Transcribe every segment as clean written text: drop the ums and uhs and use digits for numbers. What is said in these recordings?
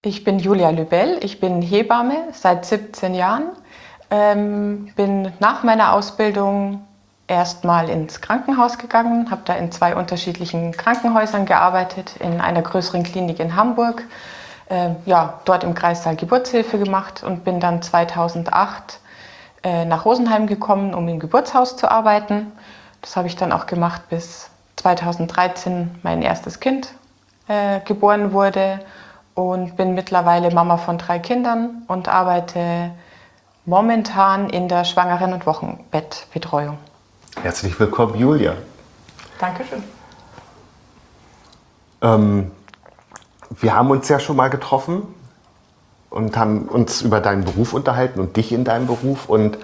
Ich bin Julia Lübell, ich bin Hebamme seit 17 Jahren, bin nach meiner Ausbildung erstmal ins Krankenhaus gegangen, habe da in 2 unterschiedlichen Krankenhäusern gearbeitet, in einer größeren Klinik in Hamburg, dort im Kreissaal Geburtshilfe gemacht und bin dann 2008 nach Rosenheim gekommen, um im Geburtshaus zu arbeiten. Das habe ich dann auch gemacht, bis 2013 mein erstes Kind geboren wurde. Und bin mittlerweile Mama von 3 Kindern und arbeite momentan in der Schwangeren- und Wochenbettbetreuung. Herzlich willkommen, Julia. Dankeschön. Wir haben uns ja schon mal getroffen und haben uns über deinen Beruf unterhalten und dich in deinem Beruf. Und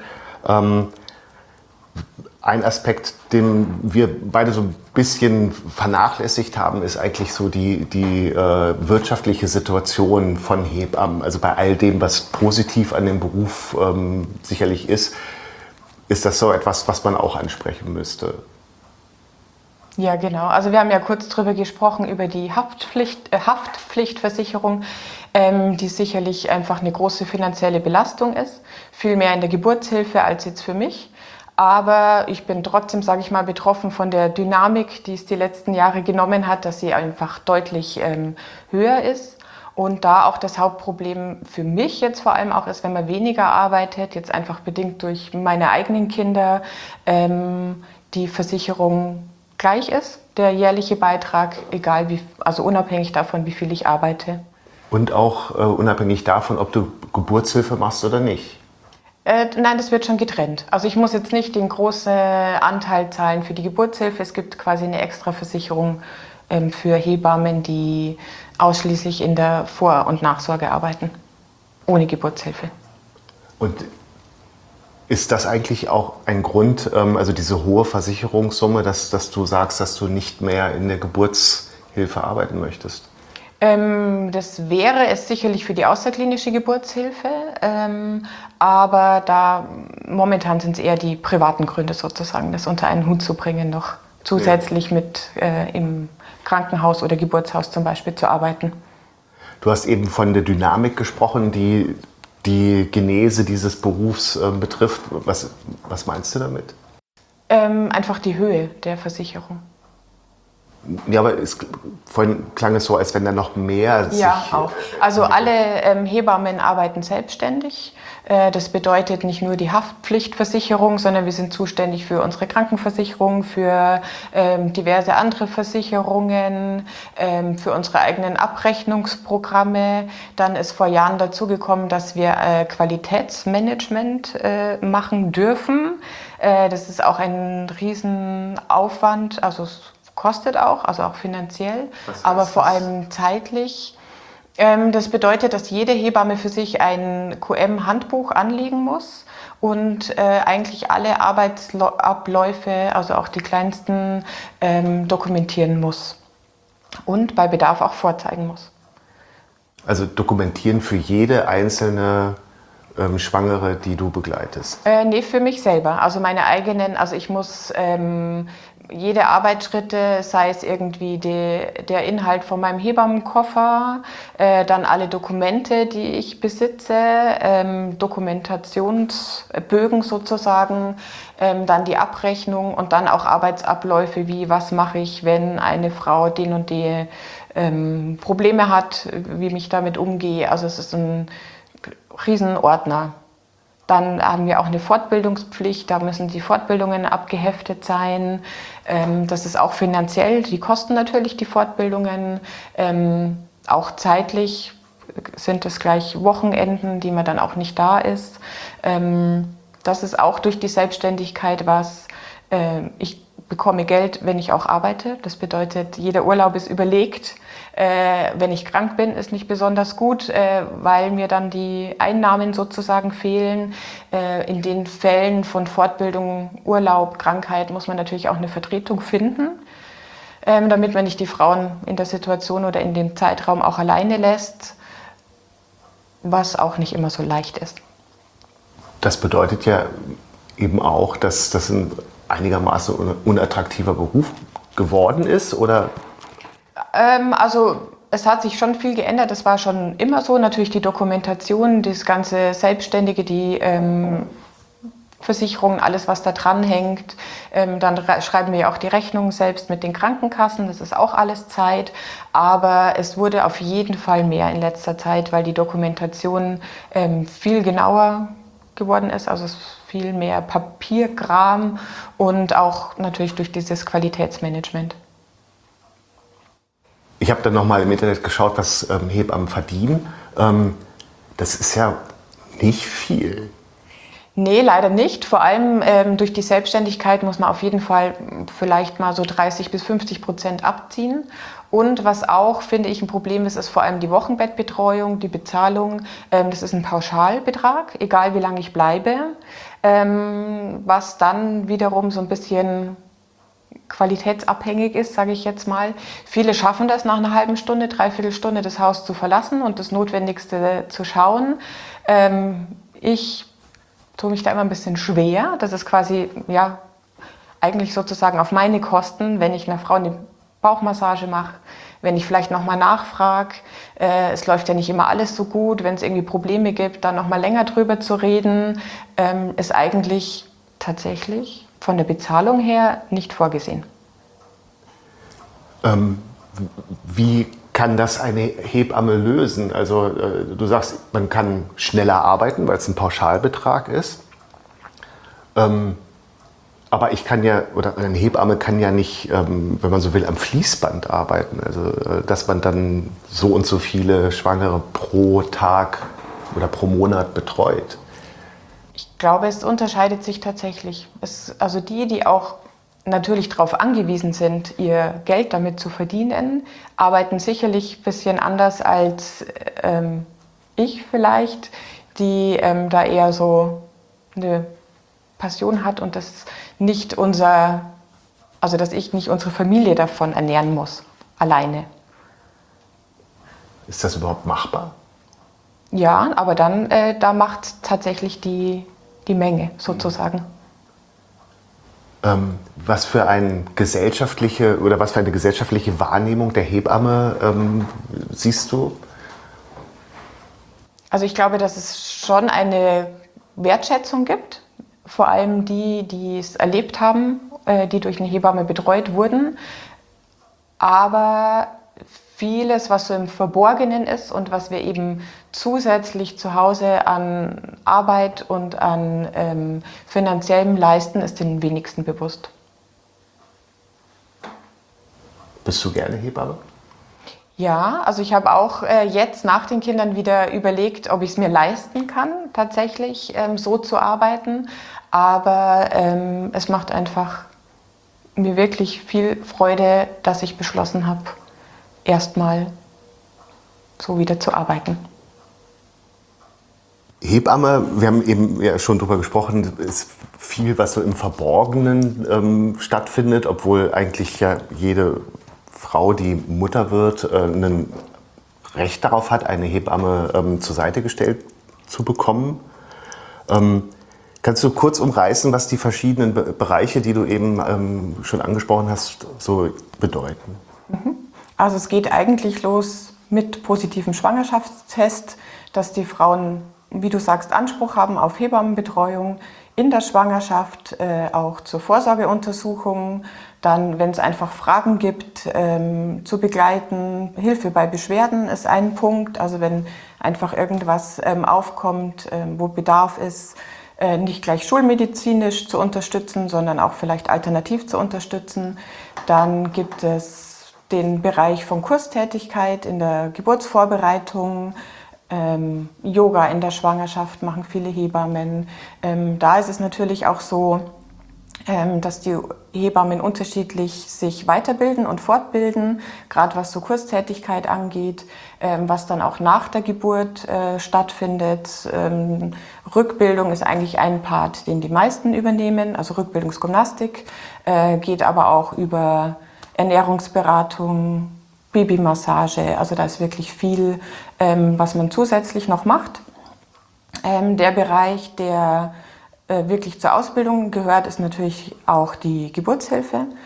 ein Aspekt, den wir beide so ein bisschen vernachlässigt haben, ist eigentlich so die wirtschaftliche Situation von Hebammen. Also bei all dem, was positiv an dem Beruf sicherlich ist das so etwas, was man auch ansprechen müsste. Ja, genau. Also wir haben ja kurz drüber gesprochen, über die Haftpflichtversicherung, die sicherlich einfach eine große finanzielle Belastung ist. Viel mehr in der Geburtshilfe als jetzt für mich. Aber ich bin trotzdem, sage ich mal, betroffen von der Dynamik, die es die letzten Jahre genommen hat, dass sie einfach deutlich höher ist. Und da auch das Hauptproblem für mich jetzt vor allem auch ist, wenn man weniger arbeitet, jetzt einfach bedingt durch meine eigenen Kinder, die Versicherung gleich ist, der jährliche Beitrag, egal wie, also unabhängig davon, wie viel ich arbeite. Und auch unabhängig davon, ob du Geburtshilfe machst oder nicht. Nein, das wird schon getrennt. Also ich muss jetzt nicht den großen Anteil zahlen für die Geburtshilfe. Es gibt quasi eine Extraversicherung für Hebammen, die ausschließlich in der Vor- und Nachsorge arbeiten, ohne Geburtshilfe. Und ist das eigentlich auch ein Grund, also diese hohe Versicherungssumme, dass du sagst, dass du nicht mehr in der Geburtshilfe arbeiten möchtest? Das wäre es sicherlich für die außerklinische Geburtshilfe, aber da momentan sind es eher die privaten Gründe sozusagen, das unter einen Hut zu bringen, noch zusätzlich mit im Krankenhaus oder Geburtshaus zum Beispiel zu arbeiten. Du hast eben von der Dynamik gesprochen, die die Genese dieses Berufs betrifft. Was meinst du damit? Einfach die Höhe der Versicherung. Ja, aber vorhin klang es so, als wenn da noch mehr Ja, auch. Also alle Hebammen arbeiten selbstständig. Das bedeutet nicht nur die Haftpflichtversicherung, sondern wir sind zuständig für unsere Krankenversicherung, für diverse andere Versicherungen, für unsere eigenen Abrechnungsprogramme. Dann ist vor Jahren dazu gekommen, dass wir Qualitätsmanagement machen dürfen. Das ist auch ein Riesenaufwand, also es kostet auch, also auch finanziell, aber vor allem zeitlich. Das bedeutet, dass jede Hebamme für sich ein QM-Handbuch anlegen muss und eigentlich alle Arbeitsabläufe, also auch die kleinsten, dokumentieren muss und bei Bedarf auch vorzeigen muss. Also dokumentieren für jede einzelne Schwangere, die du begleitest? Nee, für mich selber. Also meine eigenen, also ich muss jede Arbeitsschritte, sei es irgendwie der Inhalt von meinem Hebammenkoffer, dann alle Dokumente, die ich besitze, Dokumentationsbögen sozusagen, dann die Abrechnung und dann auch Arbeitsabläufe wie, was mache ich, wenn eine Frau den und die Probleme hat, wie ich damit umgehe. Also es ist ein Riesenordner. Dann haben wir auch eine Fortbildungspflicht, da müssen die Fortbildungen abgeheftet sein. Das ist auch finanziell, die kosten natürlich die Fortbildungen. Auch zeitlich sind es gleich Wochenenden, die man dann auch nicht da ist. Das ist auch durch die Selbstständigkeit was. Ich bekomme Geld, wenn ich auch arbeite. Das bedeutet, jeder Urlaub ist überlegt. Wenn ich krank bin, ist nicht besonders gut, weil mir dann die Einnahmen sozusagen fehlen. In den Fällen von Fortbildung, Urlaub, Krankheit muss man natürlich auch eine Vertretung finden, damit man nicht die Frauen in der Situation oder in dem Zeitraum auch alleine lässt, was auch nicht immer so leicht ist. Das bedeutet ja eben auch, dass das ein einigermaßen unattraktiver Beruf geworden ist, oder? Also es hat sich schon viel geändert. Das war schon immer so. Natürlich die Dokumentation, das ganze Selbstständige, die Versicherungen, alles, was da dran hängt. Dann schreiben wir ja auch die Rechnungen selbst mit den Krankenkassen. Das ist auch alles Zeit. Aber es wurde auf jeden Fall mehr in letzter Zeit, weil die Dokumentation viel genauer geworden ist. Also es ist viel mehr Papierkram und auch natürlich durch dieses Qualitätsmanagement. Ich habe dann nochmal im Internet geschaut, was Hebammen verdienen. Das ist ja nicht viel. Nee, leider nicht. Vor allem durch die Selbstständigkeit muss man auf jeden Fall vielleicht mal so 30-50% abziehen. Und was auch, finde ich, ein Problem ist, ist vor allem die Wochenbettbetreuung, die Bezahlung. Das ist ein Pauschalbetrag, egal wie lange ich bleibe. Was dann wiederum so ein bisschen qualitätsabhängig ist, sage ich jetzt mal. Viele schaffen das nach einer halben Stunde, dreiviertel Stunde das Haus zu verlassen und das Notwendigste zu schauen. Ich tue mich da immer ein bisschen schwer. Das ist quasi, ja, eigentlich sozusagen auf meine Kosten, wenn ich einer Frau eine Bauchmassage mache, wenn ich vielleicht nochmal nachfrage. Es läuft ja nicht immer alles so gut. Wenn es irgendwie Probleme gibt, dann nochmal länger drüber zu reden, ist eigentlich tatsächlich von der Bezahlung her nicht vorgesehen. Wie kann das eine Hebamme lösen? Also du sagst, man kann schneller arbeiten, weil es ein Pauschalbetrag ist. Aber ich kann ja, oder eine Hebamme kann ja nicht, wenn man so will, am Fließband arbeiten. Also dass man dann so und so viele Schwangere pro Tag oder pro Monat betreut. Ich glaube, es unterscheidet sich tatsächlich. Also die auch natürlich darauf angewiesen sind, ihr Geld damit zu verdienen, arbeiten sicherlich ein bisschen anders als ich vielleicht, die da eher so eine Passion hat und dass ich nicht unsere Familie davon ernähren muss, alleine. Ist das überhaupt machbar? Ja, aber dann, da macht tatsächlich die Menge sozusagen. Was für eine gesellschaftliche Wahrnehmung der Hebamme siehst du? Also ich glaube, dass es schon eine Wertschätzung gibt, vor allem die es erlebt haben, die durch eine Hebamme betreut wurden. Aber vieles, was so im Verborgenen ist und was wir eben zusätzlich zu Hause an Arbeit und an finanziellem leisten, ist den wenigsten bewusst. Bist du gerne Hebamme? Ja, also ich habe auch jetzt nach den Kindern wieder überlegt, ob ich es mir leisten kann, tatsächlich so zu arbeiten. Aber es macht einfach mir wirklich viel Freude, dass ich beschlossen habe, erstmal so wieder zu arbeiten. Hebamme, wir haben eben ja schon drüber gesprochen, ist viel, was so im Verborgenen stattfindet, obwohl eigentlich ja jede Frau, die Mutter wird, ein Recht darauf hat, eine Hebamme zur Seite gestellt zu bekommen. Kannst du kurz umreißen, was die verschiedenen Bereiche, die du eben schon angesprochen hast, so bedeuten? Also es geht eigentlich los mit positivem Schwangerschaftstest, dass die Frauen, wie du sagst, Anspruch haben auf Hebammenbetreuung in der Schwangerschaft, auch zur Vorsorgeuntersuchung, dann, wenn es einfach Fragen gibt, zu begleiten. Hilfe bei Beschwerden ist ein Punkt, also wenn einfach irgendwas aufkommt, wo Bedarf ist, nicht gleich schulmedizinisch zu unterstützen, sondern auch vielleicht alternativ zu unterstützen. Dann gibt es den Bereich von Kurstätigkeit in der Geburtsvorbereitung, Yoga in der Schwangerschaft machen viele Hebammen. Da ist es natürlich auch so, dass die Hebammen unterschiedlich sich weiterbilden und fortbilden, gerade was so Kurstätigkeit angeht, was dann auch nach der Geburt stattfindet. Rückbildung ist eigentlich ein Part, den die meisten übernehmen, also Rückbildungsgymnastik, geht aber auch über Ernährungsberatung, Babymassage, also da ist wirklich viel, was man zusätzlich noch macht. Der Bereich, der wirklich zur Ausbildung gehört, ist natürlich auch die Geburtshilfe.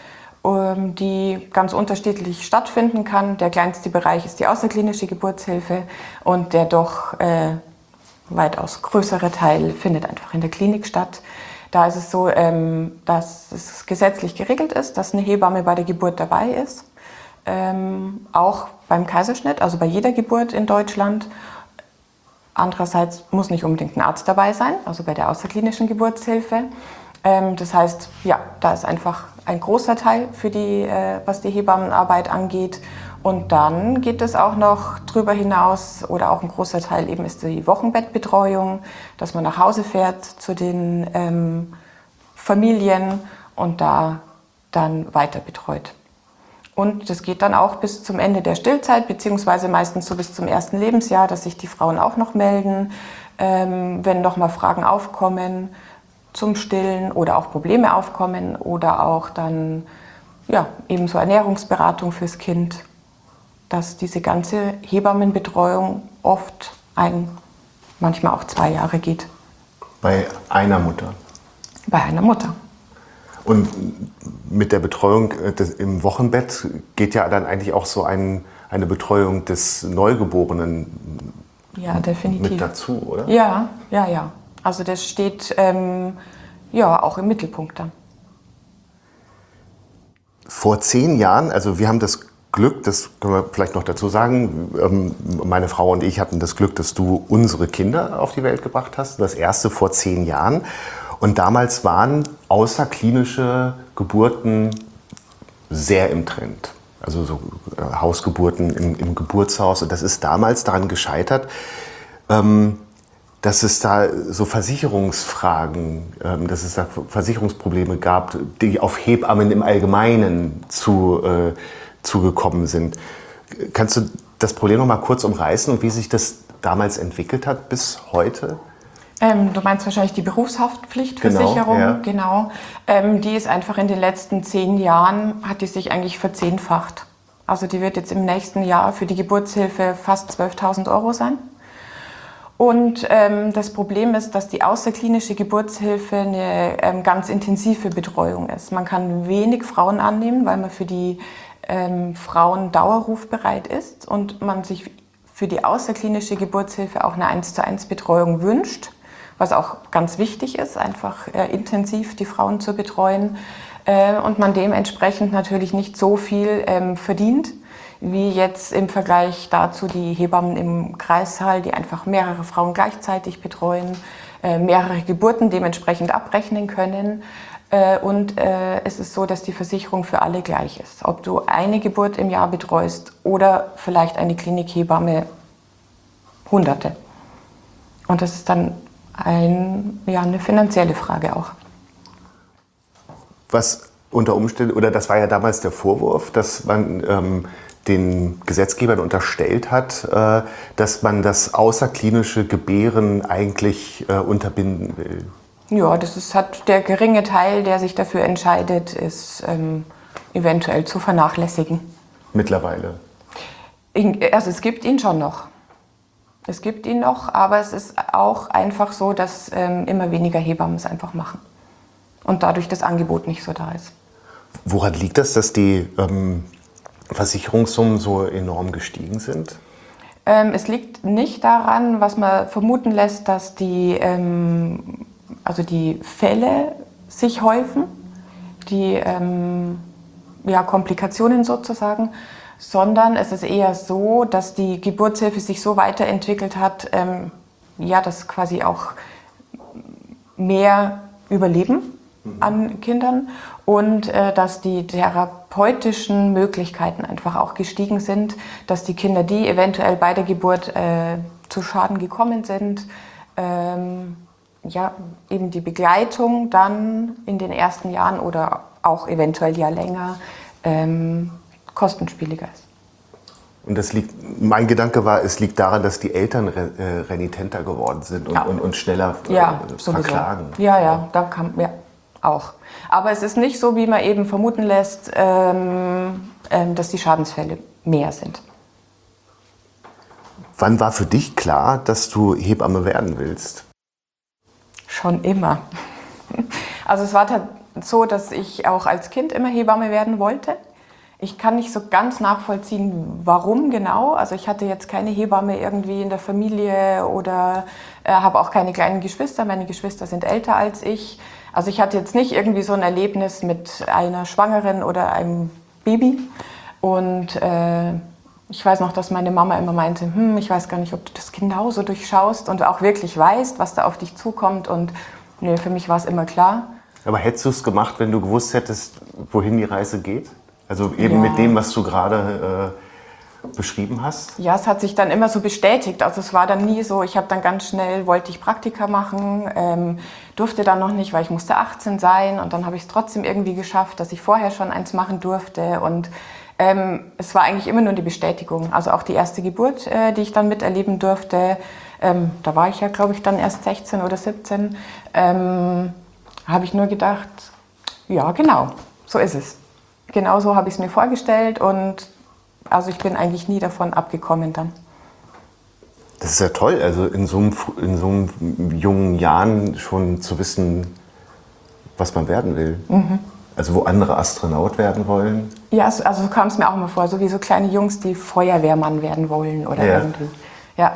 die ganz unterschiedlich stattfinden kann. Der kleinste Bereich ist die außerklinische Geburtshilfe und der doch weitaus größere Teil findet einfach in der Klinik statt. Da ist es so, dass es gesetzlich geregelt ist, dass eine Hebamme bei der Geburt dabei ist, auch beim Kaiserschnitt, also bei jeder Geburt in Deutschland. Andererseits muss nicht unbedingt ein Arzt dabei sein, also bei der außerklinischen Geburtshilfe. Das heißt, ja, da ist einfach ein großer Teil für die, was die Hebammenarbeit angeht. Und dann geht es auch noch drüber hinaus, oder auch ein großer Teil eben ist die Wochenbettbetreuung, dass man nach Hause fährt zu den Familien und da dann weiter betreut. Und das geht dann auch bis zum Ende der Stillzeit, beziehungsweise meistens so bis zum ersten Lebensjahr, dass sich die Frauen auch noch melden, wenn noch mal Fragen aufkommen zum Stillen oder auch Probleme aufkommen oder auch dann ja, eben so Ernährungsberatung fürs Kind, dass diese ganze Hebammenbetreuung oft manchmal auch 2 Jahre geht. Bei einer Mutter? Bei einer Mutter. Und mit der Betreuung im Wochenbett geht ja dann eigentlich auch so eine Betreuung des Neugeborenen ja, definitiv mit dazu, oder? Ja. Also das steht ja auch im Mittelpunkt dann. Vor 10 Jahren, also wir haben das Glück, das können wir vielleicht noch dazu sagen, meine Frau und ich hatten das Glück, dass du unsere Kinder auf die Welt gebracht hast, das erste vor 10 Jahren. Und damals waren außerklinische Geburten sehr im Trend. Also so Hausgeburten im Geburtshaus. Und das ist damals daran gescheitert, dass es da so Versicherungsfragen, dass es da Versicherungsprobleme gab, die auf Hebammen im Allgemeinen zugekommen sind. Kannst du das Problem noch mal kurz umreißen und wie sich das damals entwickelt hat bis heute? Du meinst wahrscheinlich die Berufshaftpflichtversicherung, genau. Die ist einfach in den letzten 10 Jahren, hat die sich eigentlich verzehnfacht. Also die wird jetzt im nächsten Jahr für die Geburtshilfe fast 12.000 € sein. Und das Problem ist, dass die außerklinische Geburtshilfe eine ganz intensive Betreuung ist. Man kann wenig Frauen annehmen, weil man für die Frauen dauerrufbereit ist und man sich für die außerklinische Geburtshilfe auch eine 1:1 Betreuung wünscht, was auch ganz wichtig ist, einfach intensiv die Frauen zu betreuen und man dementsprechend natürlich nicht so viel verdient, wie jetzt im Vergleich dazu die Hebammen im Kreissaal, die einfach mehrere Frauen gleichzeitig betreuen, mehrere Geburten dementsprechend abrechnen können. Und es ist so, dass die Versicherung für alle gleich ist. Ob du eine Geburt im Jahr betreust oder vielleicht eine Klinikhebamme Hunderte. Und das ist dann eine finanzielle Frage auch. Was unter Umständen, oder das war ja damals der Vorwurf, dass man den Gesetzgebern unterstellt hat, dass man das außerklinische Gebären eigentlich unterbinden will. Ja, hat der geringe Teil, der sich dafür entscheidet, ist eventuell zu vernachlässigen. Mittlerweile? Also es gibt ihn schon noch. Es gibt ihn noch, aber es ist auch einfach so, dass immer weniger Hebammen es einfach machen. Und dadurch das Angebot nicht so da ist. Woran liegt das, dass die Versicherungssummen so enorm gestiegen sind? Es liegt nicht daran, was man vermuten lässt, dass die Fälle sich häufen, die Komplikationen sozusagen, sondern es ist eher so, dass die Geburtshilfe sich so weiterentwickelt hat, dass quasi auch mehr überleben an Kindern und dass die therapeutischen Möglichkeiten einfach auch gestiegen sind, dass die Kinder, die eventuell bei der Geburt zu Schaden gekommen sind, eben die Begleitung dann in den ersten Jahren oder auch eventuell ja länger kostenspieliger ist. Und mein Gedanke war, es liegt daran, dass die Eltern renitenter geworden sind und schneller verklagen. Ja, da kam auch. Aber es ist nicht so, wie man eben vermuten lässt, dass die Schadensfälle mehr sind. Wann war für dich klar, dass du Hebamme werden willst? Schon immer. Also es war so, dass ich auch als Kind immer Hebamme werden wollte. Ich kann nicht so ganz nachvollziehen, warum genau. Also ich hatte jetzt keine Hebamme irgendwie in der Familie oder habe auch keine kleinen Geschwister. Meine Geschwister sind älter als ich. Also ich hatte jetzt nicht irgendwie so ein Erlebnis mit einer Schwangeren oder einem Baby. Und ich weiß noch, dass meine Mama immer meinte, ich weiß gar nicht, ob du das genauso durchschaust und auch wirklich weißt, was da auf dich zukommt. Und nee, für mich war es immer klar. Aber hättest du es gemacht, wenn du gewusst hättest, wohin die Reise geht? Also eben Ja. mit dem, was du gerade beschrieben hast? Ja, es hat sich dann immer so bestätigt. Also es war dann nie so, ich habe dann ganz schnell, wollte ich Praktika machen, durfte dann noch nicht, weil ich musste 18 sein. Und dann habe ich es trotzdem irgendwie geschafft, dass ich vorher schon eins machen durfte. Und es war eigentlich immer nur die Bestätigung. Also auch die erste Geburt, die ich dann miterleben durfte, da war ich ja, glaube ich, dann erst 16 oder 17, habe ich nur gedacht, ja genau, so ist es. Genau so habe ich es mir vorgestellt und also ich bin eigentlich nie davon abgekommen dann. Das ist ja toll, also in so einem jungen Jahren schon zu wissen, was man werden will. Also wo andere Astronaut werden wollen. Ja, also so kam es mir auch immer vor, so wie so kleine Jungs, die Feuerwehrmann werden wollen oder irgendwie. Ja.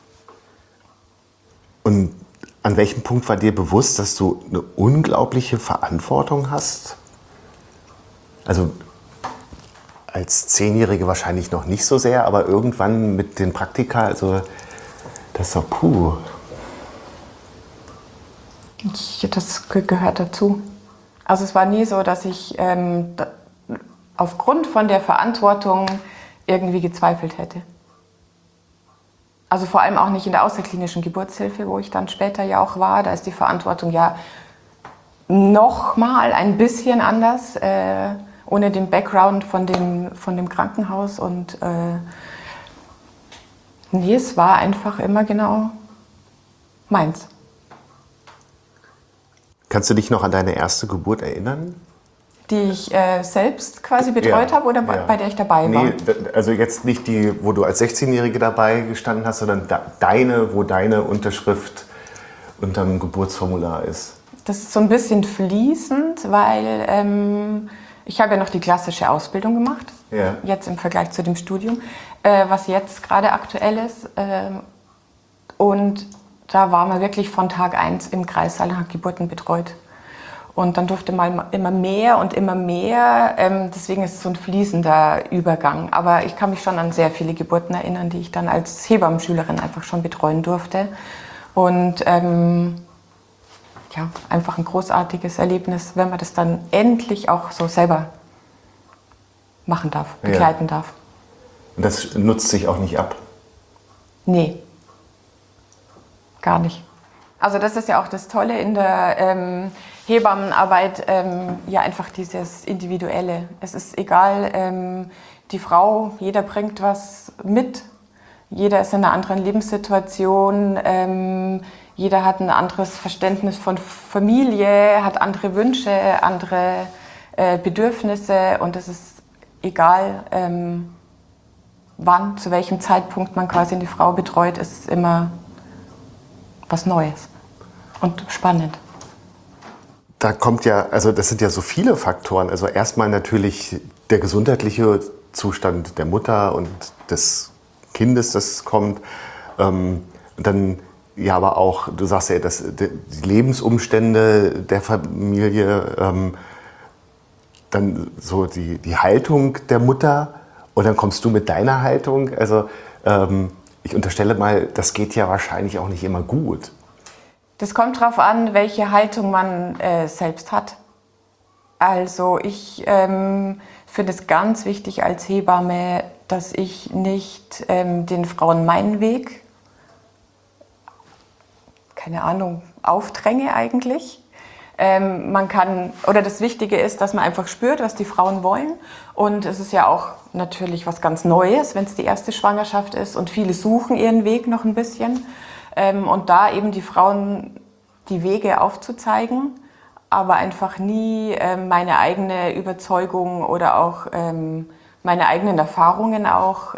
Und an welchem Punkt war dir bewusst, dass du eine unglaubliche Verantwortung hast? Also als Zehnjährige wahrscheinlich noch nicht so sehr, aber irgendwann mit den Praktika, also das ist doch puh. Das gehört dazu. Also es war nie so, dass ich aufgrund von der Verantwortung irgendwie gezweifelt hätte. Also vor allem auch nicht in der außerklinischen Geburtshilfe, wo ich dann später ja auch war. Da ist die Verantwortung ja noch mal ein bisschen anders, ohne den Background von dem Krankenhaus. Und nee, es war einfach immer genau meins. Kannst du dich noch an deine erste Geburt erinnern? Die ich selbst quasi betreut habe oder bei der ich dabei war? Nee, also jetzt nicht die, wo du als 16-Jährige dabei gestanden hast, sondern wo deine Unterschrift unterm Geburtsformular ist. Das ist so ein bisschen fließend, weil ich habe ja noch die klassische Ausbildung gemacht, jetzt im Vergleich zu dem Studium, was jetzt gerade aktuell ist. Und da war man wirklich von Tag 1 im Kreissaal und hat Geburten betreut. Und dann durfte man immer mehr und immer mehr. Deswegen ist es so ein fließender Übergang. Aber ich kann mich schon an sehr viele Geburten erinnern, die ich dann als Hebammenschülerin einfach schon betreuen durfte. Und ja, einfach ein großartiges Erlebnis, wenn man das dann endlich auch so selber machen darf, begleiten darf. Und das nutzt sich auch nicht ab? Nee, gar nicht. Also das ist ja auch das Tolle in der Hebammenarbeit, ja einfach dieses Individuelle. Es ist egal, die Frau, jeder bringt was mit, jeder ist in einer anderen Lebenssituation, jeder hat ein anderes Verständnis von Familie, hat andere Wünsche, andere Bedürfnisse und es ist egal, wann, zu welchem Zeitpunkt man quasi eine Frau betreut, ist es immer was Neues und spannend. Da kommt ja, also das sind ja so viele Faktoren. Also erstmal natürlich der gesundheitliche Zustand der Mutter und des Kindes, das kommt. Dann ja, aber auch, du sagst ja, die Lebensumstände der Familie, dann so die Haltung der Mutter und dann kommst du mit deiner Haltung. Also ich unterstelle mal, das geht ja wahrscheinlich auch nicht immer gut. Das kommt darauf an, welche Haltung man selbst hat. Also ich finde es ganz wichtig als Hebamme, dass ich nicht den Frauen meinen Weg, keine Ahnung, aufdränge eigentlich. Man kann, oder das Wichtige ist, dass man einfach spürt, was die Frauen wollen. Und es ist ja auch natürlich was ganz Neues, wenn es die erste Schwangerschaft ist und viele suchen ihren Weg noch ein bisschen. Und da eben die Frauen die Wege aufzuzeigen, aber einfach nie meine eigene Überzeugung oder auch meine eigenen Erfahrungen auch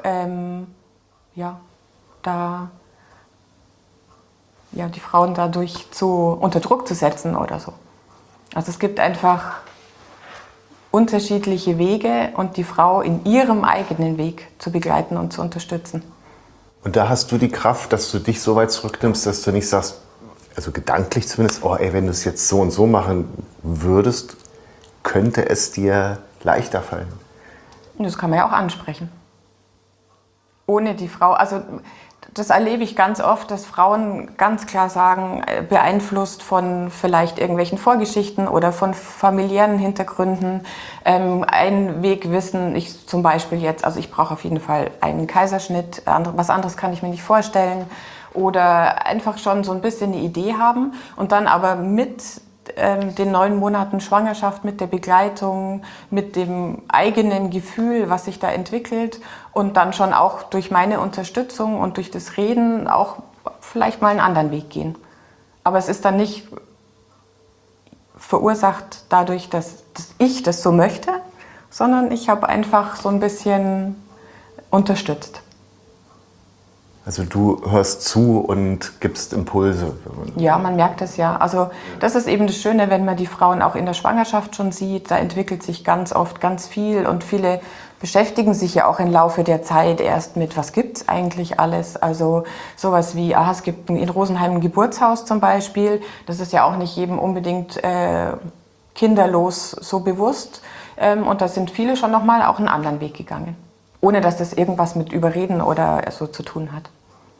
die Frauen dadurch unter Druck zu setzen oder so. Also es gibt einfach unterschiedliche Wege und die Frau in ihrem eigenen Weg zu begleiten und zu unterstützen. Und da hast du die Kraft, dass du dich so weit zurücknimmst, dass du nicht sagst, also gedanklich zumindest, oh ey, wenn du es jetzt so und so machen würdest, könnte es dir leichter fallen. Und das kann man ja auch ansprechen. Ohne die Frau, also das erlebe ich ganz oft, dass Frauen ganz klar sagen, beeinflusst von vielleicht irgendwelchen Vorgeschichten oder von familiären Hintergründen, einen Weg wissen, ich zum Beispiel jetzt, also ich brauche auf jeden Fall einen Kaiserschnitt, was anderes kann ich mir nicht vorstellen, oder einfach schon so ein bisschen eine Idee haben und dann aber mit den 9 Monaten Schwangerschaft, mit der Begleitung, mit dem eigenen Gefühl, was sich da entwickelt und dann schon auch durch meine Unterstützung und durch das Reden auch vielleicht mal einen anderen Weg gehen. Aber es ist dann nicht verursacht dadurch, dass ich das so möchte, sondern ich habe einfach so ein bisschen unterstützt. Also du hörst zu und gibst Impulse. Ja, man merkt es ja. Also das ist eben das Schöne, wenn man die Frauen auch in der Schwangerschaft schon sieht. Da entwickelt sich ganz oft ganz viel und viele beschäftigen sich ja auch im Laufe der Zeit erst mit, was gibt es eigentlich alles. Also sowas wie, es gibt in Rosenheim ein Geburtshaus zum Beispiel. Das ist ja auch nicht jedem unbedingt kinderlos so bewusst. Und da sind viele schon nochmal auch einen anderen Weg gegangen. Ohne dass das irgendwas mit Überreden oder so zu tun hat.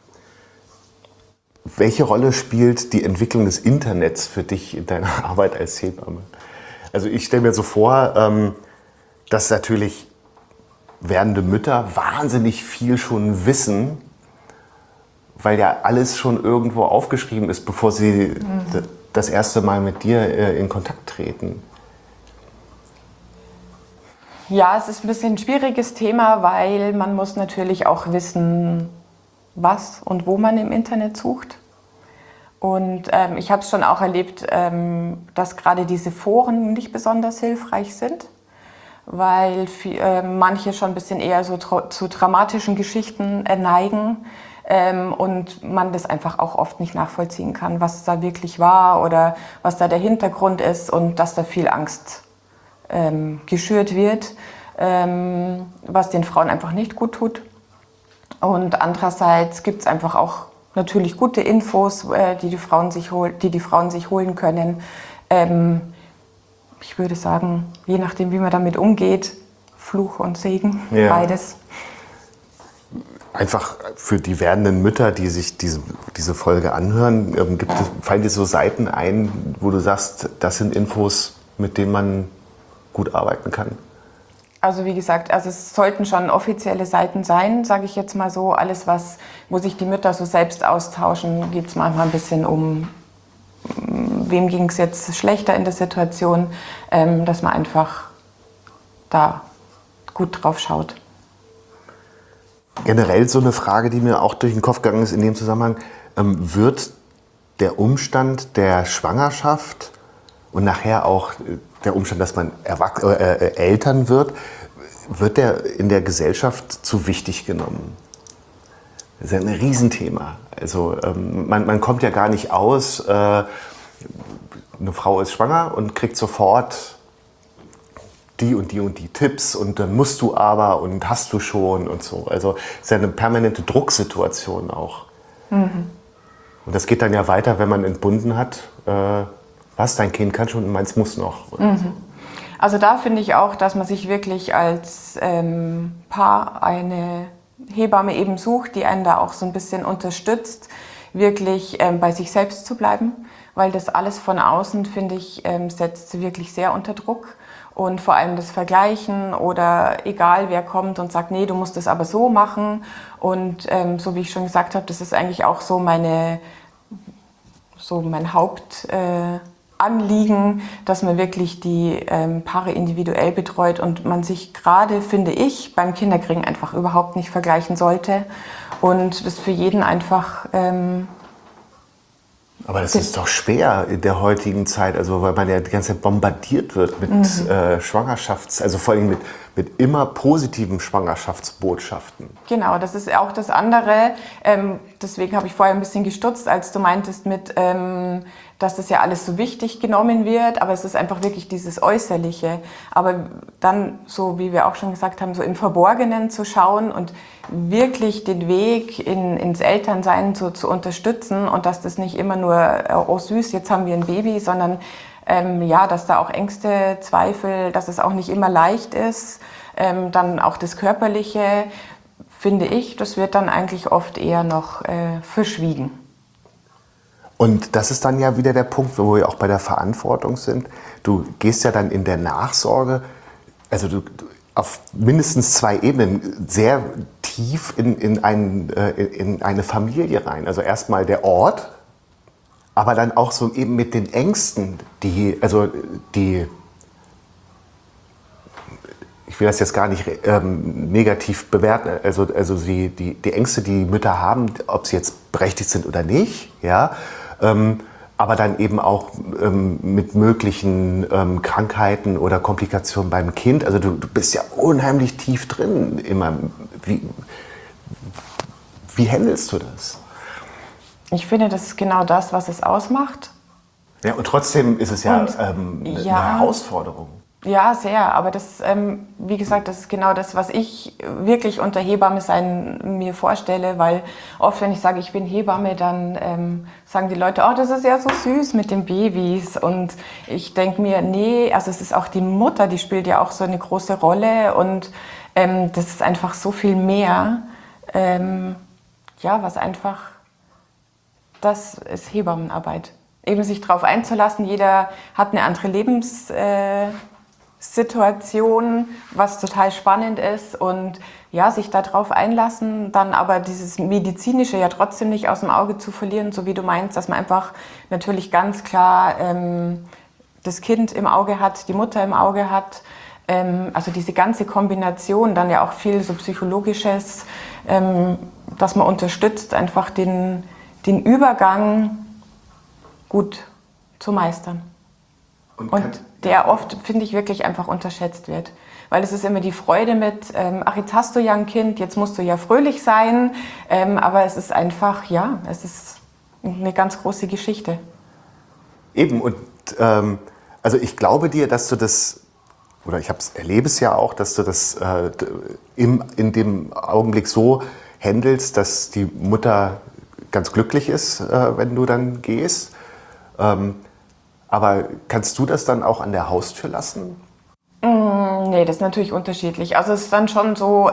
Welche Rolle spielt die Entwicklung des Internets für dich in deiner Arbeit als Hebamme? Also ich stelle mir so vor, dass natürlich werdende Mütter wahnsinnig viel schon wissen, weil ja alles schon irgendwo aufgeschrieben ist, bevor sie das erste Mal mit dir in Kontakt treten. Ja, es ist ein bisschen ein schwieriges Thema, weil man muss natürlich auch wissen, was und wo man im Internet sucht. Und ich habe es schon auch erlebt, dass gerade diese Foren nicht besonders hilfreich sind, weil manche schon ein bisschen eher so zu dramatischen Geschichten neigen und man das einfach auch oft nicht nachvollziehen kann, was da wirklich war oder was da der Hintergrund ist und dass da viel Angst geschürt wird, was den Frauen einfach nicht gut tut. Und andererseits gibt es einfach auch natürlich gute Infos, die die Frauen sich holen können. Ich würde sagen, je nachdem, wie man damit umgeht, Fluch und Segen, beides. Einfach für die werdenden Mütter, die sich diese Folge anhören, fallen dir so Seiten ein, wo du sagst, das sind Infos, mit denen man gut arbeiten kann? Also wie gesagt, es sollten schon offizielle Seiten sein, sage ich jetzt mal so. Alles, wo sich die Mütter so selbst austauschen, geht es manchmal ein bisschen um, wem ging es jetzt schlechter in der Situation, dass man einfach da gut drauf schaut. Generell so eine Frage, die mir auch durch den Kopf gegangen ist in dem Zusammenhang, wird der Umstand der Schwangerschaft und nachher auch der Umstand, dass man Eltern wird der in der Gesellschaft zu wichtig genommen? Das ist ja ein Riesenthema. Also man kommt ja gar nicht aus, eine Frau ist schwanger und kriegt sofort die und die und die Tipps und dann musst du aber und hast du schon und so. Also es ist ja eine permanente Drucksituation auch. Mhm. Und das geht dann ja weiter, wenn man entbunden hat. Was, dein Kind kann schon und meins muss noch. Mhm. Also da finde ich auch, dass man sich wirklich als Paar eine Hebamme eben sucht, die einen da auch so ein bisschen unterstützt, wirklich bei sich selbst zu bleiben, weil das alles von außen, finde ich, setzt wirklich sehr unter Druck. Und vor allem das Vergleichen oder egal wer kommt und sagt, nee, du musst es aber so machen. Und so wie ich schon gesagt habe, das ist eigentlich auch so mein Hauptanliegen, dass man wirklich die Paare individuell betreut und man sich gerade, finde ich, beim Kinderkriegen einfach überhaupt nicht vergleichen sollte. Und das für jeden einfach... Aber das ist doch schwer in der heutigen Zeit, also weil man ja die ganze Zeit bombardiert wird mit also vor allem mit immer positiven Schwangerschaftsbotschaften. Genau, das ist auch das andere. Deswegen habe ich vorher ein bisschen gestutzt, als du meintest mit dass das ja alles so wichtig genommen wird, aber es ist einfach wirklich dieses Äußerliche. Aber dann, so wie wir auch schon gesagt haben, so im Verborgenen zu schauen und wirklich den Weg ins Elternsein zu unterstützen und dass das nicht immer nur, oh süß, jetzt haben wir ein Baby, sondern ja, dass da auch Ängste, Zweifel, dass es auch nicht immer leicht ist. Dann auch das Körperliche, finde ich, das wird dann eigentlich oft eher noch verschwiegen. Und das ist dann ja wieder der Punkt, wo wir auch bei der Verantwortung sind. Du gehst ja dann in der Nachsorge, also du auf mindestens 2 Ebenen sehr tief in eine Familie rein. Also erstmal der Ort, aber dann auch so eben mit den Ängsten, ich will das jetzt gar nicht negativ bewerten, also die Ängste, die Mütter haben, ob sie jetzt berechtigt sind oder nicht, ja, aber dann eben auch mit möglichen Krankheiten oder Komplikationen beim Kind. Also du bist ja unheimlich tief drin immer. Wie handelst du das? Ich finde, das ist genau das, was es ausmacht. Ja, und trotzdem ist es eine Herausforderung. Ja, sehr. Aber das, wie gesagt, das ist genau das, was ich wirklich unter Hebamme sein mir vorstelle, weil oft, wenn ich sage, ich bin Hebamme, dann sagen die Leute, oh, das ist ja so süß mit den Babys. Und ich denke mir, nee, also es ist auch die Mutter, die spielt ja auch so eine große Rolle und das ist einfach so viel mehr, ja, was einfach, das ist Hebammenarbeit. Eben sich darauf einzulassen, jeder hat eine andere Lebenssituation, was total spannend ist und ja, sich darauf einlassen, dann aber dieses Medizinische ja trotzdem nicht aus dem Auge zu verlieren, so wie du meinst, dass man einfach natürlich ganz klar das Kind im Auge hat, die Mutter im Auge hat, also diese ganze Kombination, dann ja auch viel so Psychologisches, dass man unterstützt, einfach den Übergang gut zu meistern. Und der oft, finde ich, wirklich einfach unterschätzt wird. Weil es ist immer die Freude mit, ach, jetzt hast du ja ein Kind, jetzt musst du ja fröhlich sein. Aber es ist einfach, ja, es ist eine ganz große Geschichte. Eben, und also ich glaube dir, dass du das, oder ich erlebe es ja auch, dass du das in dem Augenblick so handelst, dass die Mutter ganz glücklich ist, wenn du dann gehst. Aber kannst du das dann auch an der Haustür lassen? Nee, das ist natürlich unterschiedlich. Also es ist dann schon so,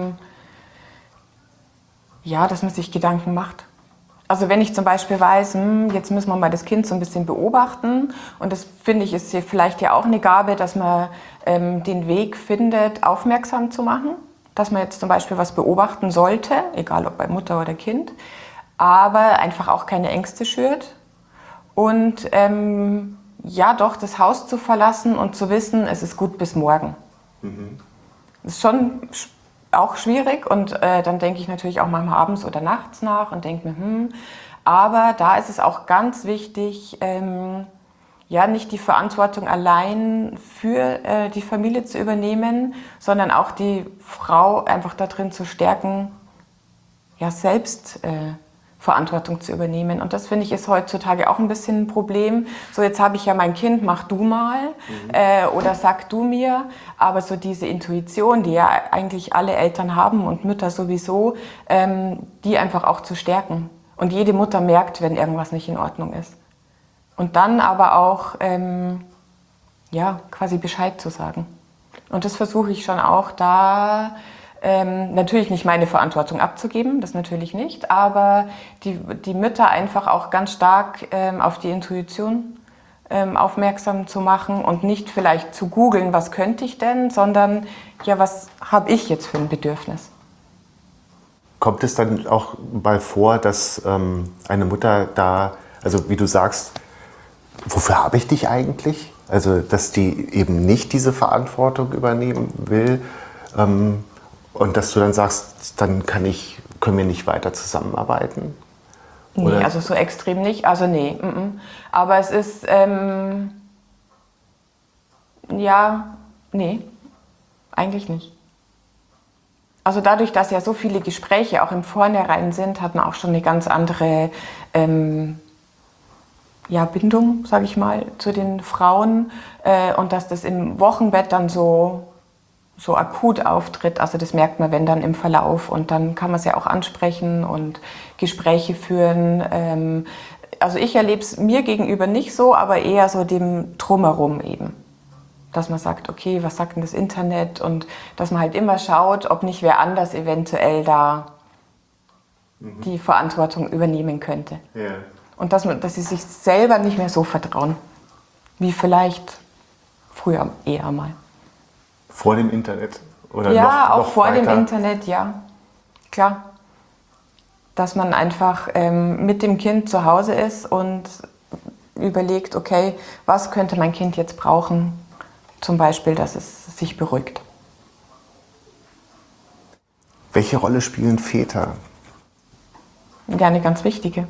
ja, dass man sich Gedanken macht. Also wenn ich zum Beispiel weiß, jetzt müssen wir mal das Kind so ein bisschen beobachten und das finde ich ist vielleicht ja auch eine Gabe, dass man den Weg findet, aufmerksam zu machen, dass man jetzt zum Beispiel was beobachten sollte, egal ob bei Mutter oder Kind, aber einfach auch keine Ängste schürt und ja doch das Haus zu verlassen und zu wissen, es ist gut bis morgen. Das ist schon auch schwierig und dann denke ich natürlich auch manchmal abends oder nachts nach und denke mir, aber da ist es auch ganz wichtig, ja, nicht die Verantwortung allein für die Familie zu übernehmen, sondern auch die Frau einfach darin zu stärken, ja, selbst Verantwortung zu übernehmen. Und das, finde ich, ist heutzutage auch ein bisschen ein Problem. So, jetzt habe ich ja mein Kind, mach du mal oder sag du mir. Aber so diese Intuition, die ja eigentlich alle Eltern haben und Mütter sowieso, die einfach auch zu stärken. Und jede Mutter merkt, wenn irgendwas nicht in Ordnung ist. Und dann aber auch ja, quasi Bescheid zu sagen. Und das versuche ich schon auch da, natürlich nicht meine Verantwortung abzugeben, das natürlich nicht, aber die Mütter einfach auch ganz stark auf die Intuition aufmerksam zu machen und nicht vielleicht zu googeln, was könnte ich denn, sondern ja, was habe ich jetzt für ein Bedürfnis. Kommt es dann auch mal vor, dass eine Mutter da, also wie du sagst, wofür habe ich dich eigentlich? Also, dass die eben nicht diese Verantwortung übernehmen will und dass du dann sagst, dann können wir nicht weiter zusammenarbeiten? Oder? Nee, also so extrem nicht. Also nee. Aber es ist, ja, nee, eigentlich nicht. Also dadurch, dass ja so viele Gespräche auch im Vornherein sind, hat man auch schon eine ganz andere ja, Bindung, sage ich mal, zu den Frauen und dass das im Wochenbett dann so akut auftritt. Also das merkt man, wenn dann im Verlauf, und dann kann man es ja auch ansprechen und Gespräche führen. Also ich erlebe es mir gegenüber nicht so, aber eher so dem Drumherum eben. Dass man sagt, okay, was sagt denn das Internet? Und dass man halt immer schaut, ob nicht wer anders eventuell da die Verantwortung übernehmen könnte. Ja. Und dass sie sich selber nicht mehr so vertrauen, wie vielleicht früher eher mal. Vor dem Internet? Oder Ja, noch auch vor weiter? dem Internet, ja. Klar. Dass man einfach mit dem Kind zu Hause ist und überlegt, okay, was könnte mein Kind jetzt brauchen? Zum Beispiel, dass es sich beruhigt. Welche Rolle spielen Väter? Ja, eine ganz wichtige.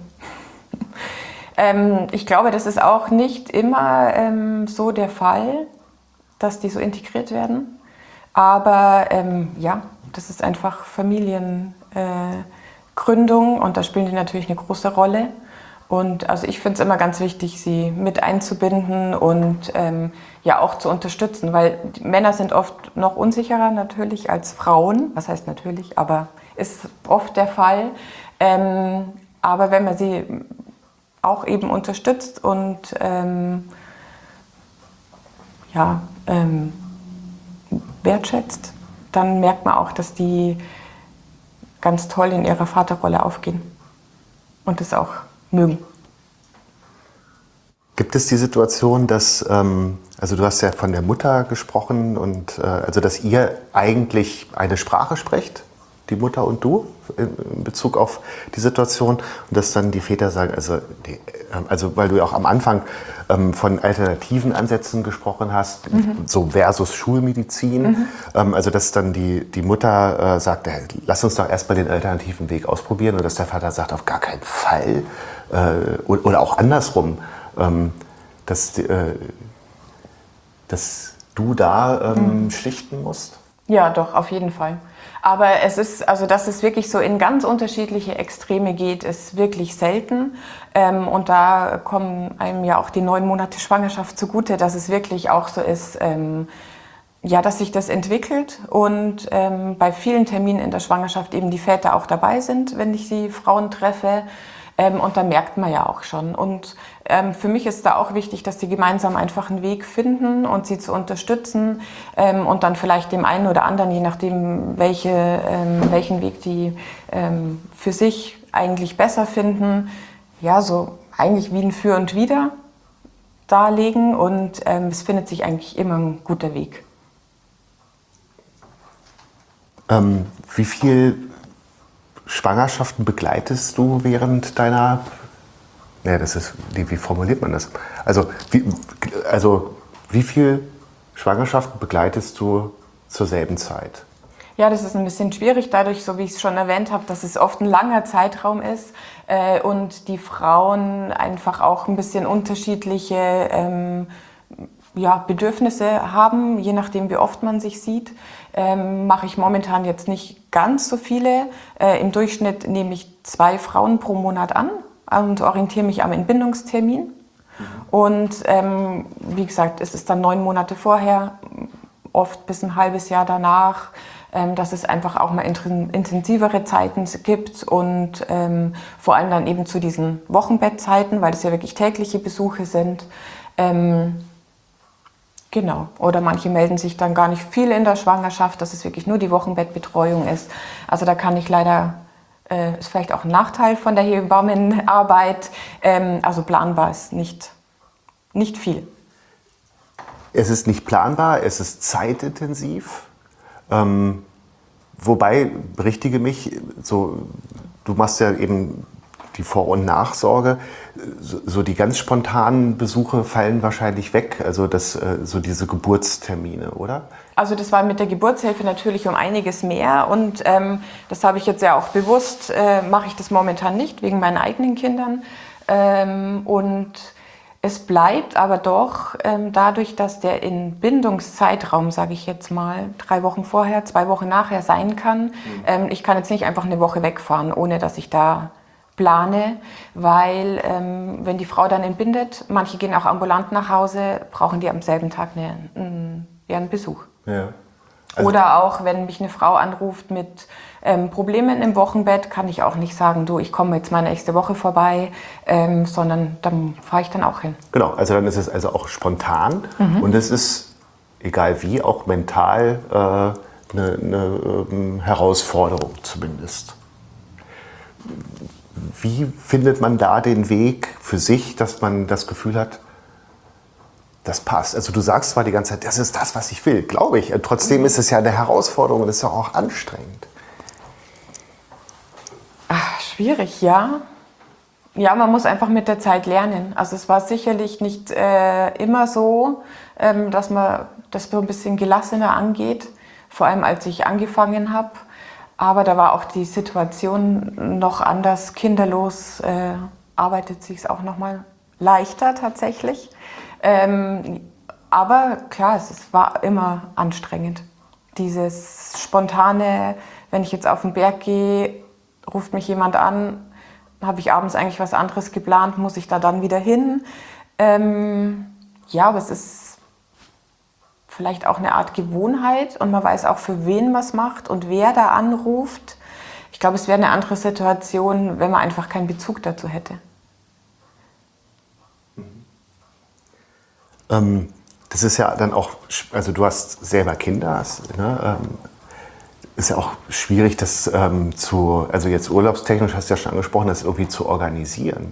Ich glaube, das ist auch nicht immer so der Fall, dass die so integriert werden. Aber ja, das ist einfach Familiengründung und da spielen die natürlich eine große Rolle. Und also ich finde es immer ganz wichtig, sie mit einzubinden und ja auch zu unterstützen, weil die Männer sind oft noch unsicherer natürlich als Frauen. Was heißt natürlich, aber ist oft der Fall. Aber wenn man sie auch eben unterstützt und ja, wertschätzt, dann merkt man auch, dass die ganz toll in ihrer Vaterrolle aufgehen und das auch mögen. Gibt es die Situation, dass, also du hast ja von der Mutter gesprochen, und also dass ihr eigentlich eine Sprache sprecht, die Mutter und du, in Bezug auf die Situation, und dass dann die Väter sagen, also weil du ja auch am Anfang von alternativen Ansätzen gesprochen hast, so versus Schulmedizin, also dass dann die Mutter sagt, lass uns doch erstmal den alternativen Weg ausprobieren, und dass der Vater sagt, auf gar keinen Fall, oder auch andersrum, dass du da schlichten musst? Ja, doch, auf jeden Fall. Aber es ist, also dass es wirklich so in ganz unterschiedliche Extreme geht, ist wirklich selten. Und da kommen einem ja auch die 9 Monate Schwangerschaft zugute, dass es wirklich auch so ist, ja, dass sich das entwickelt und bei vielen Terminen in der Schwangerschaft eben die Väter auch dabei sind, wenn ich die Frauen treffe. Und da merkt man ja auch schon. Und für mich ist da auch wichtig, dass die gemeinsam einfach einen Weg finden und sie zu unterstützen und dann vielleicht dem einen oder anderen, je nachdem, welchen Weg die für sich eigentlich besser finden, ja, so eigentlich wie ein Für und Wider darlegen. Und es findet sich eigentlich immer ein guter Weg. Wie viel Schwangerschaften begleitest du während deiner, ja, das ist, wie formuliert man das? Also wie viel Schwangerschaften begleitest du zur selben Zeit? Ja, das ist ein bisschen schwierig, dadurch, so wie ich es schon erwähnt habe, dass es oft ein langer Zeitraum ist und die Frauen einfach auch ein bisschen unterschiedliche ja, Bedürfnisse haben, je nachdem, wie oft man sich sieht. Mache ich momentan jetzt nicht ganz so viele. Im Durchschnitt nehme ich 2 Frauen pro Monat an und orientiere mich am Entbindungstermin. Und wie gesagt, es ist dann 9 Monate vorher, oft bis ein halbes Jahr danach, dass es einfach auch mal intensivere Zeiten gibt und vor allem dann eben zu diesen Wochenbettzeiten, weil das ja wirklich tägliche Besuche sind. Genau. Oder manche melden sich dann gar nicht viel in der Schwangerschaft, dass es wirklich nur die Wochenbettbetreuung ist. Also da kann ich leider, ist vielleicht auch ein Nachteil von der Hebammenarbeit, also planbar ist nicht viel. Es ist nicht planbar, es ist zeitintensiv. Wobei, berichtige mich, so, du machst ja eben die Vor- und Nachsorge, so die ganz spontanen Besuche fallen wahrscheinlich weg, also so diese Geburtstermine, oder? Also das war mit der Geburtshilfe natürlich um einiges mehr und das habe ich jetzt ja auch bewusst, mache ich das momentan nicht, wegen meinen eigenen Kindern. Und es bleibt aber doch dadurch, dass der Entbindungszeitraum, sage ich jetzt mal, 3 Wochen vorher, 2 Wochen nachher sein kann. Ich kann jetzt nicht einfach eine Woche wegfahren, ohne dass ich da plane, weil wenn die Frau dann entbindet, manche gehen auch ambulant nach Hause, brauchen die am selben Tag einen Besuch. Ja. Oder auch, wenn mich eine Frau anruft mit Problemen im Wochenbett, kann ich auch nicht sagen, du, ich komme jetzt mal nächste Woche vorbei, sondern dann fahre ich dann auch hin. Genau, also dann ist es also auch spontan und es ist, egal wie, auch mental eine Herausforderung zumindest. Wie findet man da den Weg für sich, dass man das Gefühl hat, das passt? Also du sagst zwar die ganze Zeit, das ist das, was ich will, glaube ich. Trotzdem ist es ja eine Herausforderung und es ist auch anstrengend. Ach, schwierig, ja. Ja, man muss einfach mit der Zeit lernen. Also es war sicherlich nicht immer so, dass man das so ein bisschen gelassener angeht, vor allem als ich angefangen habe. Aber da war auch die Situation noch anders, kinderlos, arbeitet sich es auch noch mal leichter tatsächlich. Aber klar, war immer anstrengend. Dieses spontane, wenn ich jetzt auf den Berg gehe, ruft mich jemand an, habe ich abends eigentlich was anderes geplant, muss ich da dann wieder hin? Ja, aber es ist vielleicht auch eine Art Gewohnheit und man weiß auch, für wen man es macht und wer da anruft. Ich glaube, es wäre eine andere Situation, wenn man einfach keinen Bezug dazu hätte. Das ist ja dann auch, also du hast selber Kinder, ne? Ist ja auch schwierig, das also jetzt urlaubstechnisch hast du ja schon angesprochen, das irgendwie zu organisieren.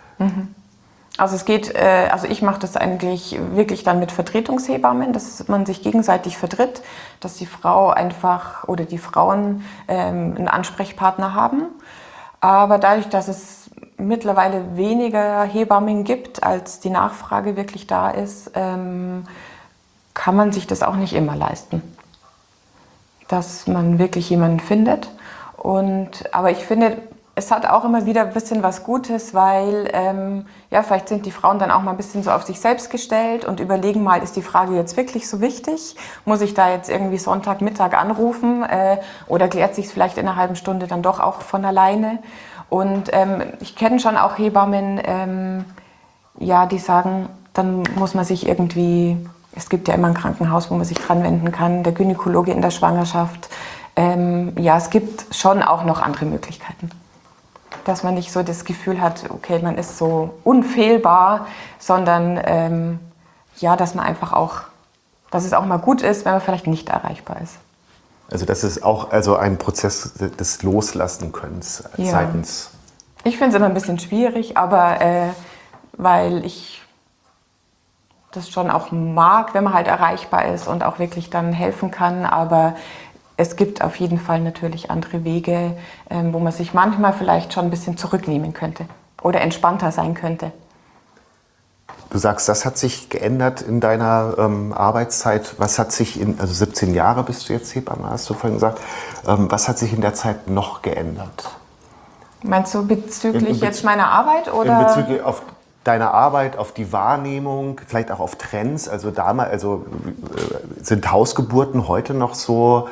Also es geht, also ich mache das eigentlich wirklich dann mit Vertretungshebammen, dass man sich gegenseitig vertritt, dass die Frau einfach oder die Frauen einen Ansprechpartner haben. Aber dadurch, dass es mittlerweile weniger Hebammen gibt, als die Nachfrage wirklich da ist, kann man sich das auch nicht immer leisten, dass man wirklich jemanden findet. Aber ich finde, es hat auch immer wieder ein bisschen was Gutes, weil ja, vielleicht sind die Frauen dann auch mal ein bisschen so auf sich selbst gestellt und überlegen mal, ist die Frage jetzt wirklich so wichtig? Muss ich da jetzt irgendwie Sonntagmittag anrufen oder klärt sich es vielleicht in einer halben Stunde dann doch auch von alleine? Und ich kenne schon auch Hebammen, ja, die sagen, dann muss man sich irgendwie, es gibt ja immer ein Krankenhaus, wo man sich dran wenden kann, der Gynäkologe in der Schwangerschaft. Ja, es gibt schon auch noch andere Möglichkeiten. Dass man nicht so das Gefühl hat, okay, man ist so unfehlbar, sondern ja, dass man einfach auch, dass es auch mal gut ist, wenn man vielleicht nicht erreichbar ist. Also das ist auch also ein Prozess des Loslassen-Könnens seitens. Ich finde es immer ein bisschen schwierig, aber weil ich das schon auch mag, wenn man halt erreichbar ist und auch wirklich dann helfen kann, aber es gibt auf jeden Fall natürlich andere Wege, wo man sich manchmal vielleicht schon ein bisschen zurücknehmen könnte oder entspannter sein könnte. Du sagst, das hat sich geändert in deiner Arbeitszeit. Was hat sich also 17 Jahre bist du jetzt Hebamme, hast du vorhin gesagt. Was hat sich in der Zeit noch geändert? Meinst du bezüglich jetzt meiner Arbeit? Oder? In Bezüglich auf deine Arbeit, auf die Wahrnehmung, vielleicht auch auf Trends. Also damals, sind Hausgeburten heute noch so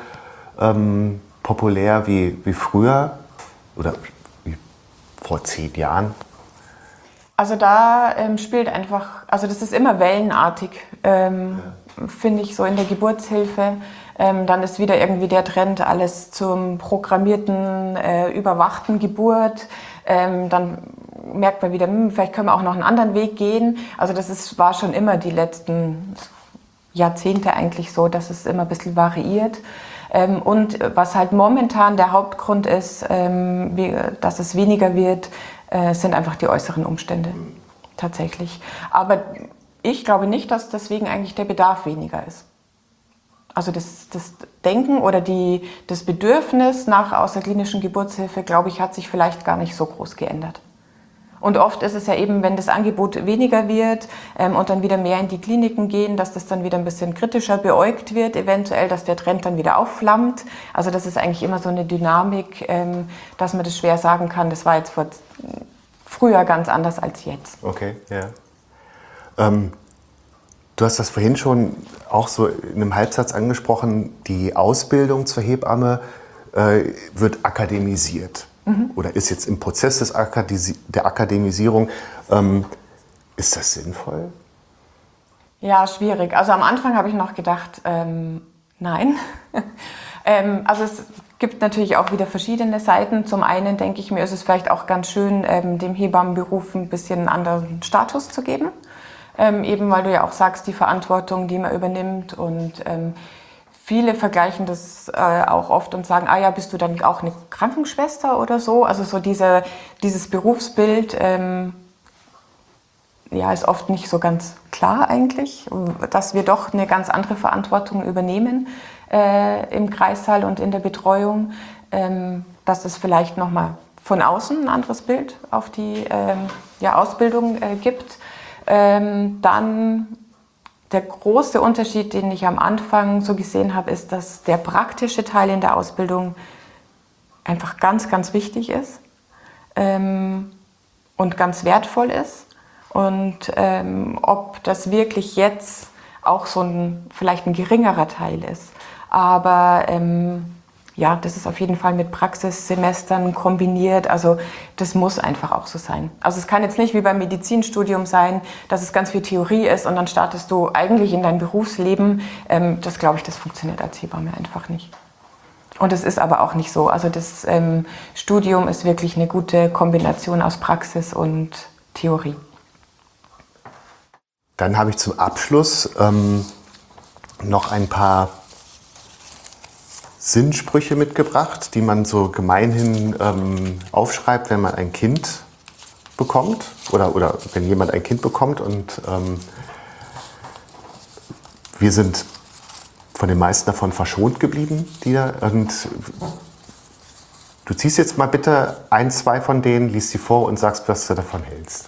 populär wie früher oder wie vor 10 Jahren? Also da spielt einfach, also das ist immer wellenartig, finde ich, so in der Geburtshilfe. Dann ist wieder irgendwie der Trend, alles zum programmierten, überwachten Geburt. Dann merkt man wieder, vielleicht können wir auch noch einen anderen Weg gehen. Also war schon immer die letzten Jahrzehnte eigentlich so, dass es immer ein bisschen variiert. Und was halt momentan der Hauptgrund ist, dass es weniger wird, sind einfach die äußeren Umstände tatsächlich. Aber ich glaube nicht, dass deswegen eigentlich der Bedarf weniger ist. Also das Denken oder das Bedürfnis nach außerklinischen Geburtshilfe, glaube ich, hat sich vielleicht gar nicht so groß geändert. Und oft ist es ja eben, wenn das Angebot weniger wird und dann wieder mehr in die Kliniken gehen, dass das dann wieder ein bisschen kritischer beäugt wird, eventuell, dass der Trend dann wieder aufflammt. Also das ist eigentlich immer so eine Dynamik, dass man das schwer sagen kann, das war jetzt früher ganz anders als jetzt. Okay, ja. Du hast das vorhin schon auch so in einem Halbsatz angesprochen, die Ausbildung zur Hebamme wird akademisiert. oder ist jetzt im Prozess der Akademisierung. Ist das sinnvoll? Ja, schwierig. Also am Anfang habe ich noch gedacht, nein. Also es gibt natürlich auch wieder verschiedene Seiten. Zum einen denke ich mir, ist es vielleicht auch ganz schön, dem Hebammenberuf ein bisschen einen anderen Status zu geben. Eben weil du ja auch sagst, die Verantwortung, die man übernimmt. Und viele vergleichen das auch oft und sagen, ja, bist du dann auch eine Krankenschwester oder so? Also so dieses Berufsbild ist oft nicht so ganz klar eigentlich, dass wir doch eine ganz andere Verantwortung übernehmen im Kreissaal und in der Betreuung, dass es vielleicht nochmal von außen ein anderes Bild auf die Ausbildung gibt. Dann der große Unterschied, den ich am Anfang so gesehen habe, ist, dass der praktische Teil in der Ausbildung einfach ganz, ganz wichtig ist und ganz wertvoll ist. Und ob das wirklich jetzt auch vielleicht ein geringerer Teil ist. Aber das ist auf jeden Fall mit Praxissemestern kombiniert. Also das muss einfach auch so sein. Also es kann jetzt nicht wie beim Medizinstudium sein, dass es ganz viel Theorie ist und dann startest du eigentlich in dein Berufsleben. Das glaube ich, das funktioniert als Hebamme einfach nicht. Und es ist aber auch nicht so. Also das Studium ist wirklich eine gute Kombination aus Praxis und Theorie. Dann habe ich zum Abschluss noch ein paar Sinnsprüche mitgebracht, die man so gemeinhin aufschreibt, wenn man ein Kind bekommt oder wenn jemand ein Kind bekommt. Und wir sind von den meisten davon verschont geblieben. Und du ziehst jetzt mal bitte 1, 2 von denen, liest sie vor und sagst, was du davon hältst.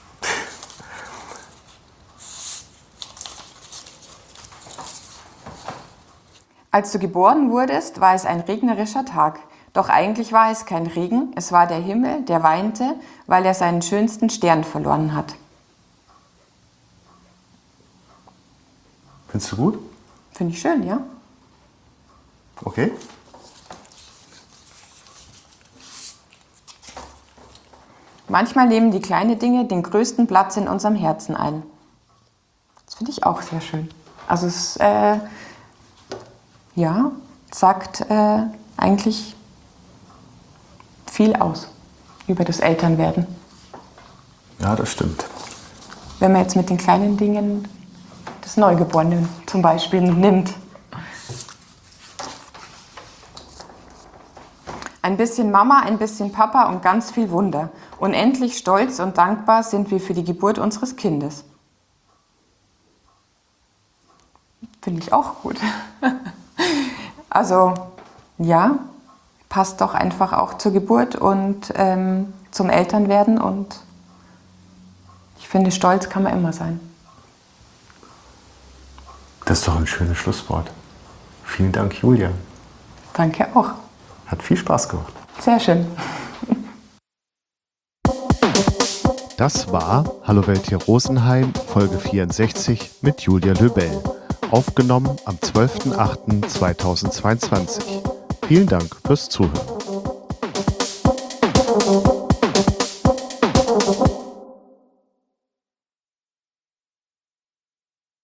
Als du geboren wurdest, war es ein regnerischer Tag. Doch eigentlich war es kein Regen, es war der Himmel, der weinte, weil er seinen schönsten Stern verloren hat. Findest du gut? Finde ich schön, ja. Okay. Manchmal nehmen die kleinen Dinge den größten Platz in unserem Herzen ein. Das finde ich auch sehr schön. Also es sagt eigentlich viel aus über das Elternwerden. Ja, das stimmt. Wenn man jetzt mit den kleinen Dingen des Neugeborenen zum Beispiel nimmt. Ein bisschen Mama, ein bisschen Papa und ganz viel Wunder. Unendlich stolz und dankbar sind wir für die Geburt unseres Kindes. Finde ich auch gut. Also ja, passt doch einfach auch zur Geburt und zum Elternwerden. Und ich finde, stolz kann man immer sein. Das ist doch ein schönes Schlusswort. Vielen Dank, Julia. Danke auch. Hat viel Spaß gemacht. Sehr schön. Das war Hallo Welt hier Rosenheim, Folge 64 mit Julia Löbell. Aufgenommen am 12.08.2022. Vielen Dank fürs Zuhören.